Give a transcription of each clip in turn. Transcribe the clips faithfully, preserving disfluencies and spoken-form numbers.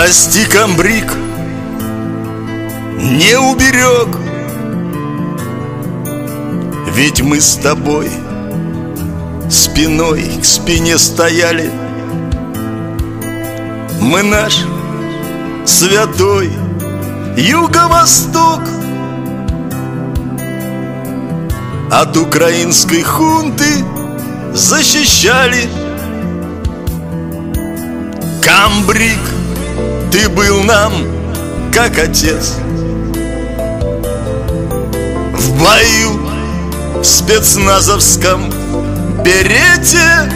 Прости, комбриг, не уберег. Ведь мы с тобой спиной к спине стояли. Мы наш святой Юго-Восток от украинской хунты защищали. Комбриг, ты был нам как отец. В бою в спецназовском берете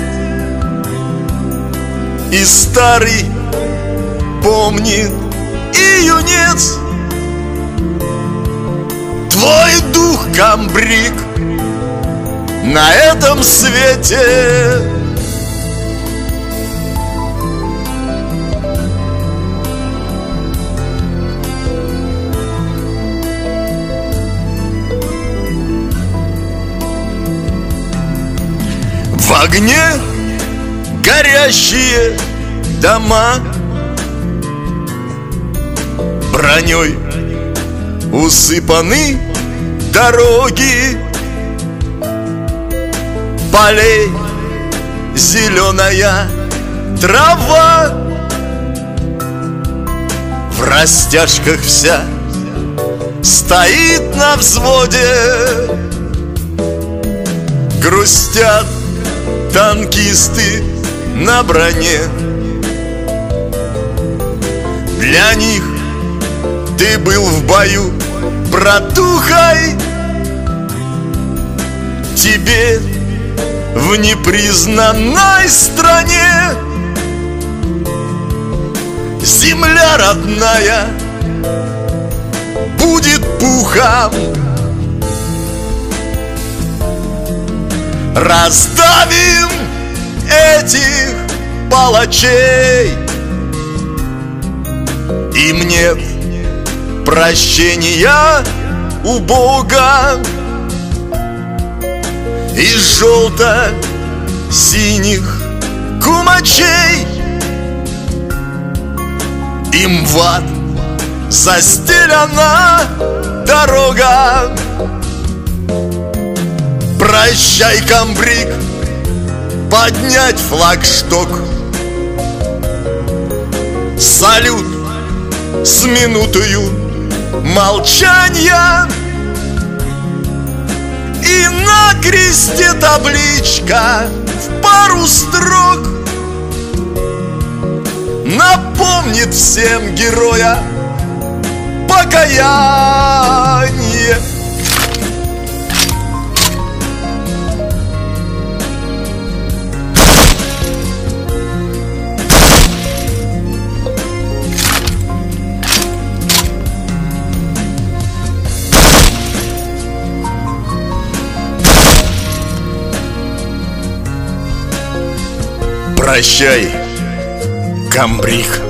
и старый помнит и юнец. Твой дух, комбриг, на этом свете в огне горящие дома, броней усыпаны дороги, полей зеленая трава, в растяжках вся стоит на взводе. Грустят танкисты на броне. Для них ты был в бою братухой. Тебе в непризнанной стране земля родная будет пухом. Раздавим этих палачей, им нет прощения у Бога. Из желто-синих кумачей им в ад застелена дорога. Прощай, комбриг, поднять флагшток. Салют с минутою молчания, и на кресте табличка в пару строк напомнит всем героя покаяние. Прощай, комбриг.